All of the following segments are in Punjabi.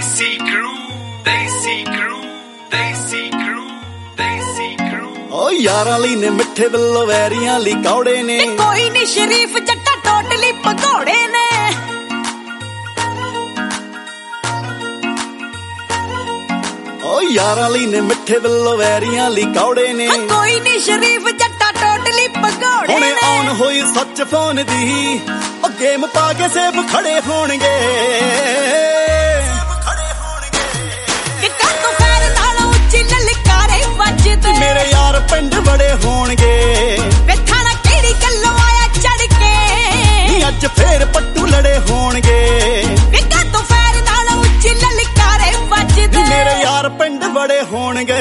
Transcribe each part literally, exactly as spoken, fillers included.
Desi crew, Desi crew, Desi crew, Desi crew। ਓ ਯਾਰਾਂ ਲਈ ਨੇ ਮਿੱਠੇ ਬਿੱਲੋ ਵੈਰੀਆਂ ਲਈ ਕੌੜੇ ਨੇ, ਕੋਈ ਨਹੀਂ ਸ਼ਰੀਫ ਜੱਟਾ ਟੋਟਲੀ ਭਗੌੜੇ ਨੇ। ਓ ਯਾਰਾਂ ਲਈ ਨੇ ਮਿੱਠੇ ਬਿੱਲੋ ਵੈਰੀਆਂ ਲਈ ਕੌੜੇ ਨੇ, ਕੋਈ ਨਹੀਂ ਸ਼ਰੀਫ ਜੱਟਾ ਟੋਟਲੀ ਭਗੌੜੇ ਨੇ। ਹੁਣੇ ਆਨ ਹੋਈ ਸੱਚ ਫੋਨ ਦੀ, ਓ ਗੇਮ ਪਾ ਕੇ ਸੇਬ ਖੜੇ ਹੋਣਗੇ। ਮੇਰੇ ਯਾਰ ਪਿੰਡ ਬੜੇ ਹੋਣਗੇ, ਵੇਖਾ ਨਾ ਕਿਹੜੀ ਗੱਲੋਂ ਆਇਆ ਚੜ ਕੇ, ਨੀ ਅੱਜ ਫੇਰ ਪੱਟੂ ਲੜੇ ਹੋਣਗੇ। ਵੇਖਾ ਤੂੰ ਫੇਰ ਨਾਲ ਉੱਚੀ ਲਲਕਾਰੇ ਵੱਜਦੇ, ਮੇਰੇ ਯਾਰ ਪਿੰਡ ਬੜੇ ਹੋਣਗੇ।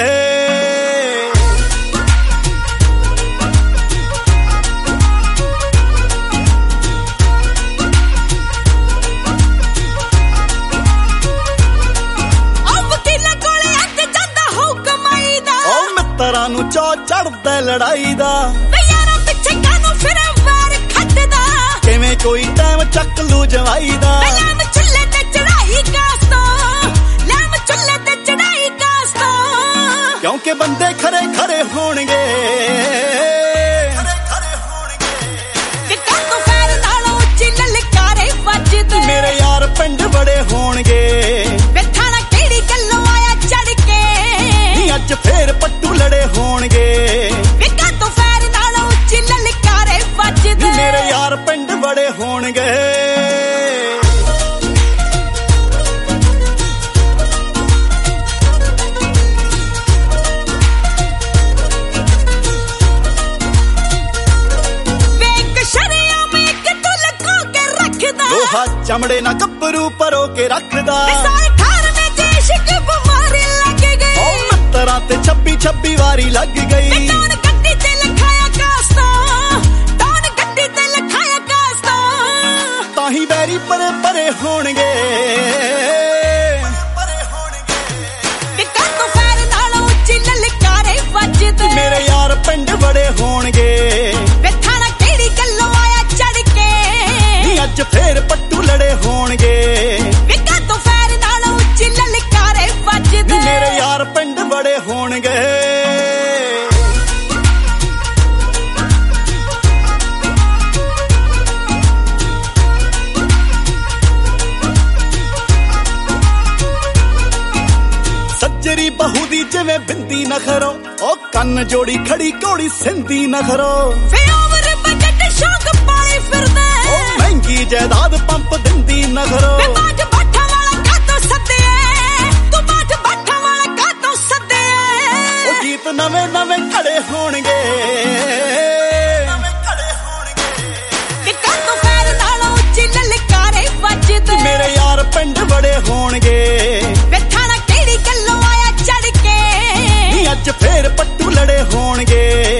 ਤਰਾਂ ਨੂੰ ਚੋ ਚੜਦਾ ਲੜਾਈ ਦਾ, ਯਾਰਾਂ ਪਿੱਛੇ ਕਾਨੂੰ ਫਿਰ ਵਾਰ ਖੱਟਦਾ, ਕਿਵੇਂ ਕੋਈ ਟਾਈਮ ਚੱਕ ਲੂ ਜਵਾਈ ਦਾ। ਲੈਮ ਚੁੱਲ੍ਹੇ ਤੇ ਚੜਾਈ ਕਾਸਤੋਂ, ਲੈਮ ਚੁੱਲ੍ਹੇ ਤੇ ਚੜਾਈ ਕਾਸਤੋਂ, ਕਿਉਂਕਿ ਬੰਦੇ ਖਰੇ ਖਰੇ ਹੋਣਗੇ। ਕਿੱਦਾਂ ਤੂੰ ਫੇਰ ਨਾਲ ਉੱਚੀ ਲਲਕਾਰੇ ਵੱਜਦੇ, ਮੇਰੇ ਯਾਰ ਪਿੰਡ ਬੜੇ ਹੋਣਗੇ। ਵੇਖਾ ਨਾ ਕਿਹੜੀ ਗੱਲੋਂ ਆਇਆ ਚੜ ਕੇ, ਅੱਜ ਫੇਰ ਪੱਟੂ ਲੜੇ ਹੋਣਗੇ। ਵੇਖਾ ਤੂੰ ਫੇਰ ਨਾਲ ਉੱਚੀ ਲਲਕਾਰੇ ਵੱਜਦੇ, ਮੇਰੇ ਯਾਰ ਪਿੰਡ ਬੜੇ ਹੋਣਗੇ। ਵੇਖ ਸ਼ਰਿਆਮ ਇੱਕ ਤੂੰ ਲਕੋ ਕੇ ਰੱਖਦਾ, ਲੋਹਾ ਚਮੜੇ ਨਾ ਗੱਭਰੂ ਪਰੋ ਕੇ ਰੱਖਦਾ। ਸਾਰੇ ਖਾਰਨੇ ਚ ਇਸ਼ਕ ਬਿਮਾਰੀ ਲੱਗ ਗਈ, ਤਰਾਂ ਤੇ ਛੱਬੀ ਛੱਬੀ ਵਾਰੀ ਲੱਗ ਗਈ। ਟੌਨ ਗੱਡੀ ਤੇ ਲਿਖਾਇਆ ਕਾਸਤੋਂ, ਟੌਨ ਗੱਡੀ ਤੇ ਲਿਖਾਇਆ ਕਾਸਤੋਂ, ਤਾਹੀਂ ਬੈਰੀ ਪਰੇ ਪਰੇ ਹੋਣਗੇ। ਕਿੱਦਾਂ ਤੂੰ ਫੇਰ ਨਾਲ ਉੱਚੀ ਲਲਕਾਰੇ ਵੱਜਦੇ, ਮੇਰੇ ਯਾਰ ਪਿੰਡ ਬੜੇ ਹੋਣਗੇ। ਵੇਖਾ ਨਾ ਕਿਹੜੀ ਗੱਲੋਂ ਆਇਆ ਚੜ ਕੇ, ਅੱਜ ਫੇਰ ਪੱਟੂ ਲੜੇ ਹੋਣਗੇ। ਕਿੱਦਾਂ ਤੂੰ ਫੇਰ ਨਾਲ ਉੱਚੀ ਲਲਕਾਰੇ ਵੱਜਦੇ, ਮੇਰੇ ਯਾਰ ਪਿੰਡ ਬੜੇ ਹੋਣਗੇ। ਸੱਜਰੀ ਬਹੂ ਦੀ ਜਿਵੇਂ ਬਿੰਦੀ ਨਖਰੋ, ਉਹ ਕੰਨ ਜੋੜੀ ਖੜੀ ਘੋੜੀ ਸਿੰਦੀ ਨਖਰੋ। ਵੇ ਉਮਰ ਬਜਟ ਸ਼ੌਕ ਪਾਲੀ ਫਿਰਦਾ, ਉਹ ਮਹਿੰਗੀ ਜਾਇਦਾਦ ਪੰਪ ਦਿੰਦੀ ਨਖਰੋ। ਵੇ ਬਾਜ ਬਾਠਾ ਵਾਲਾ ਕਾਤੋਂ ਸੱਦਿਆ, ਤੂੰ ਬਾਜ ਬਾਠਾ ਵਾਲਾ ਕਾਤੋਂ ਸੱਦਿਆ। ਉਹ ਗੀਤ ਨਵੇਂ ਨਵੇਂ ਘੜੇ ਹੋਣਗੇ। ਕਿੱਦਾਂ ਤੂੰ ਫੇਰ ਨਾਲ ਉੱਚੀ ਲਲਕਾਰੇ ਵੱਜਦੇ, ਮੇਰੇ ਯਾਰ ਪਿੰਡ ਬੜੇ ਹੋਣਗੇ। ਵੇਖਾ ਨਾ ਕਿਹੜੀ ਗੱਲੋਂ ਆਇਆ ਚੜ ਕੇ, ਅੱਜ ਫੇਰ ਪੱਟੂ ਲੜੇ ਹੋਣਗੇ।